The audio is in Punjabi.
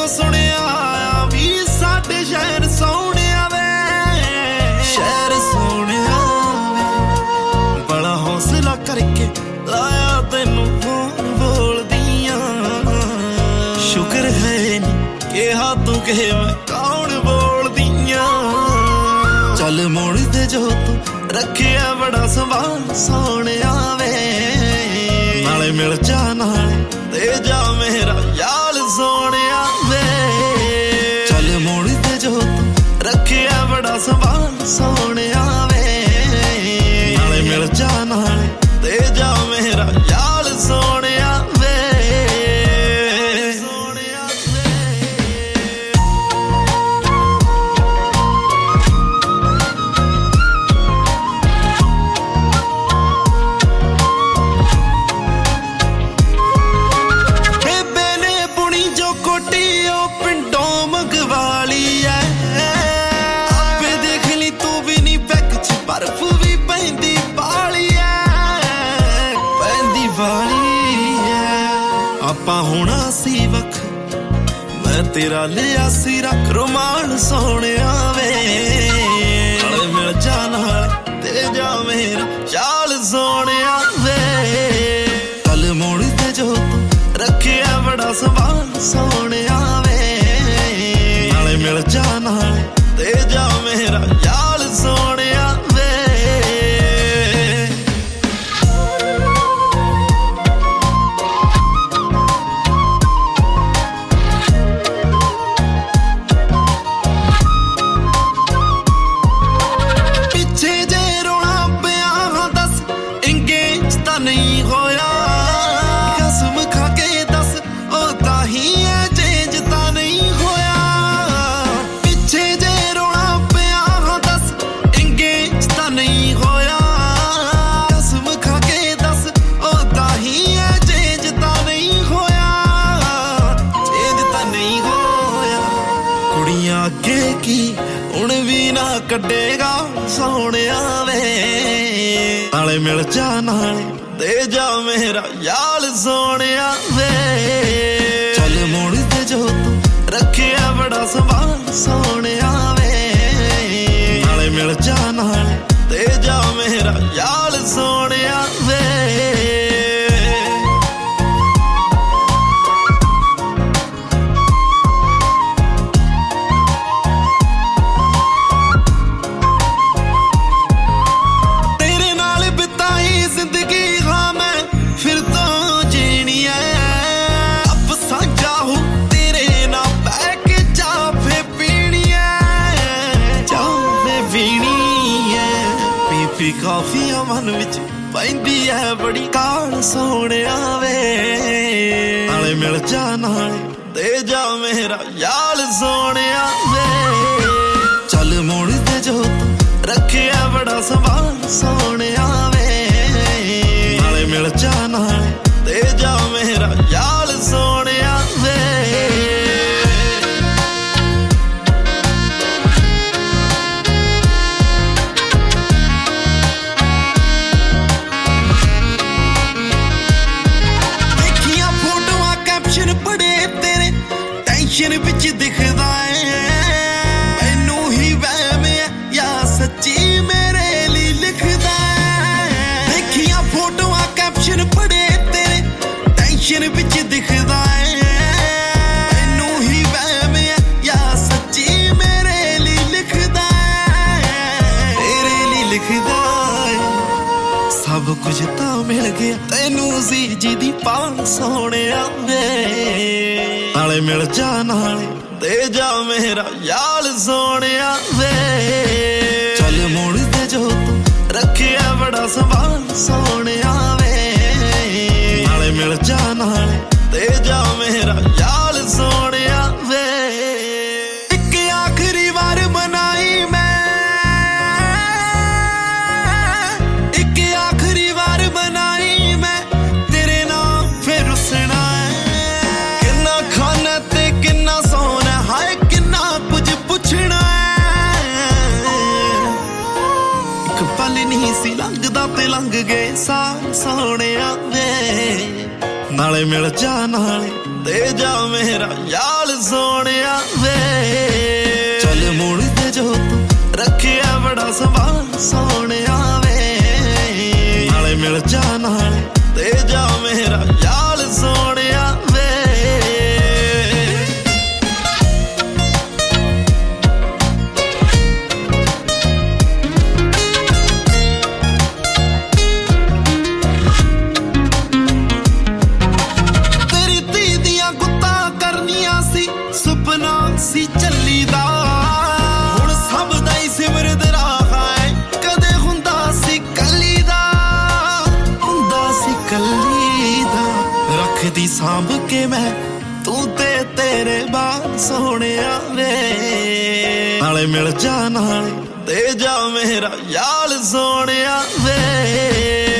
ਤੋਂ ਸੁਣਿਆ ਆ ਵੀ ਸਾਡੇ ਸ਼ਹਿਰ ਸੋਹਣਿਆ ਵੇ ਸ਼ਹਿਰ ਸੋਹਣਿਆ ਵੇ ਬੜਾ ਹੌਸਲਾ ਕਰਕੇ ਲਾਇਆ ਤੈਨੂੰ ਫੋਨ ਬੋਲਦੀਆਂ ਸ਼ੁਕਰ ਹੈ ਨੀ ਕਿਹਾ ਤੂੰ ਕਿ ਮੈਂ ਕੌਣ ਬੋਲਦੀਆਂ ਚੱਲ ਮੋੜ ਤੇ ਜੋ ਤੂੰ ਰੱਖਿਆ ਬੜਾ ਸੰਭਾਲ ਸੋਹਣਿਆ ਵੇ ਨਾਲੇ ਮਿਲ ਜਾ ਨਾਲੇ ਤੇ ਜਾ ਮੇਰਾ ਯਾਰ ਸੋਹਣਿਆ ਵੇ ਚੱਲ ਮੋੜ ਤੇ ਜੋ ਤੂੰ ਰੱਖਿਆ ਬੜਾ ਸੰਭਾਲ ਸੋਹਣਿਆ ਵੇ ਨਾਲੇ ਮਿਲ ਜਾ ਨਾਲੇ ਤੇ ਜਾ ਮੇਰਾ ਯਾਰ ਸੋਹਣਿਆ ਵੇ ਆਪਾਂ ਹੋਣਾ ਸੀ ਵਖ ਮੈਂ ਤੇਰਾ ਲਿਆ ਸੀ ਰੱਖ ਰੁਮਾਨ ਸੋਹਣਿਆ ਵੇ ਨਾਲੇ ਮਿਲ ਜਾ ਨਾਲ ਤੇ ਜਾ ਮੇਰਾ ਚਾਲ ਸੋਹਣਿਆ ਵੇ ਕੱਲ ਮੋੜ ਤੇ ਜੋ ਤੂੰ ਰੱਖਿਆ ਬੜਾ ਸੰਭਾਲ ਸੋਹਣਿਆ ਵੇ ਨਾਲੇ ਮਿਲ ਜਾ ਨਾਲ ਤੇ ਜਾ ਮੇਰਾ ਚਾਲ ਸੋਹਣਿਆ ਵੇ ਨਹੀਂ ਹੋਇਆ ਕਸਮ ਖਾ ਕੇ ਦੱਸ ਉਹ ਤਾਂ ਹੀ ਐ ਚੇਂਜ ਤਾਂ ਨਹੀਂ ਹੋਇਆ ਪਿੱਛੇ ਜੇ ਰੋਣਾ ਪਿਆ ਦੱਸ ਇੰਗੇਜ ਤਾਂ ਨਹੀਂ ਹੋਇਆ ਕਸਮ ਖਾ ਕੇ ਦੱਸ ਉਹ ਤਾਂ ਹੀ ਐ ਚੇਂਜ ਤਾਂ ਨਹੀਂ ਹੋਇਆ ਚੇਂਜ ਤਾਂ ਨਹੀਂ ਹੋਇਆ ਕੁੜੀਆਂ ਅੱਗੇ ਕੀ ਹੁਣ ਵੀ ਨਾ ਕੱਢੇਗਾ ਸੋਹਣਿਆ ਵੇ ਨਾਲੇ ਮਿਲ ਜਾ ਨਾਲੇ ਤੇ ਜਾ ਮੇਰਾ ਯਾਰ ਸੋਹਣਿਆ ਵੇ ਚੱਲ ਮੋੜ ਤੇ ਜੋ ਤੂੰ ਰੱਖਿਆ ਬੜਾ ਸੰਭਾਲ ਸੋਹਣਿਆ ਵੇ ਨਾਲੇ ਮਿਲ ਜਾ ਨਾਲੇ ਤੇ ਜਾ ਮੇਰਾ ਯਾਰ ਸੋਹਣਿਆ ਵੇ ਕਾਫੀਆਂ ਮਨ ਵਿੱਚ ਪੈਂਦੀ ਐ ਬੜੀ ਕਾਲ ਸੋਹਣਿਆ ਵੇ ਨਾਲੇ ਮਿਲ ਜਾ ਨਾਲੇ ਤੇ ਜਾ ਮੇਰਾ ਯਾਰ ਸੋਹਣਿਆ ਵੇ ਚੱਲ ਮੋੜ ਤੇ ਜੋ ਤੂੰ ਰੱਖਿਆ ਬੜਾ ਸੰਭਾਲ ਸੋਹਣਿਆ ਵੇ ਨਾਲੇ ਮਿਲ ਜਾ ਨਾਲੇ ਤੇ ਜਾ ਮੇਰਾ ਯਾਰ ਸੋਹਣਿਆ ਵੇ ਟੈਂਸ਼ਨ ਵਿੱਚ ਦਿਖਦਾ ਏ ਮੈਨੂੰ ਹੀ ਵਹਿਮ ਐ ਜਾਂ ਸੱਚੀ ਮੇਰੇ ਲਈ ਲਿਖਦਾ ਏ ਦੇਖੀਆਂ ਫੋਟੋਆਂ ਕੈਪਸ਼ਨ ਪੜੇ ਤੇਰੇ ਟੈਂਸ਼ਨ ਵਿੱਚ ਦਿਖਦਾ ਏ ਮੈਨੂੰ ਹੀ ਵਹਿਮ ਐ ਜਾਂ ਸੱਚੀ ਮੇਰੇ ਲਈ ਲਿਖਦਾ ਏ ਤੇਰੇ ਲਈ ਲਿਖਦਾ ਏ ਸਭ ਕੁਝ ਤਾਂ ਮਿਲ ਗਿਆ ਤੈਨੂੰ ਸੀ ਜਿਹਦੀ ਪਾਲ ਸੋਹਣਿਆ ਵੇ ਨਾਲੇ ਮਿਲ ਜਾ ਨਾਲੇ ਤੇ ਜਾ ਮੇਰਾ ਯਾਰ ਸੋਹਣਿਆ ਵੇ ਚੱਲ ਮੋੜ ਤੇ ਜੋ ਤੂੰ ਰੱਖਿਆ ਬੜਾ ਸੰਭਾਲ ਸੋਹਣਿਆ ਵੇ ਨਾਲੇ ਮਿਲ ਜਾ ਨਾਲੇ ਤੇ ਜਾ ਮੇਰਾ ਯਾਰ ਸੋਹਣਿਆ ਵੇ ਇੱਕ ਆਖਰੀ ਵਾਰ ਮਨਾਈ ਮੈਂ ਇੱਕ ਆਖਰੀ ਵਾਰ ਮਨਾਈ ਮੈਂ ਤੇਰੇ ਨਾਲ ਫਿਰ ਰੁੱਸਣਾ ਕਿੰਨਾ ਸੋਹਣਾ ਹਾਏ ਕਿੰਨਾ ਕੁਝ ਪੁੱਛਣਾ ਇੱਕ ਪਲ ਨਹੀਂ ਸੀ ਲੰਘਦਾ ਤੇ ਲੰਘ ਗਏ ਸਾਲ ਸੋਹਣਿਆ ਵੇ ਨਾਲੇ ਮਿਲ ਜਾ ਨਾਲੇ ਤੇ ਜਾ ਮੇਰਾ ਯਾਰ ਸੋਹਣਿਆ के मैं तू ते तेरे बाल सोहणिया वे नाले मिल जा नाले दे जा मेरा याल सोहणिया वे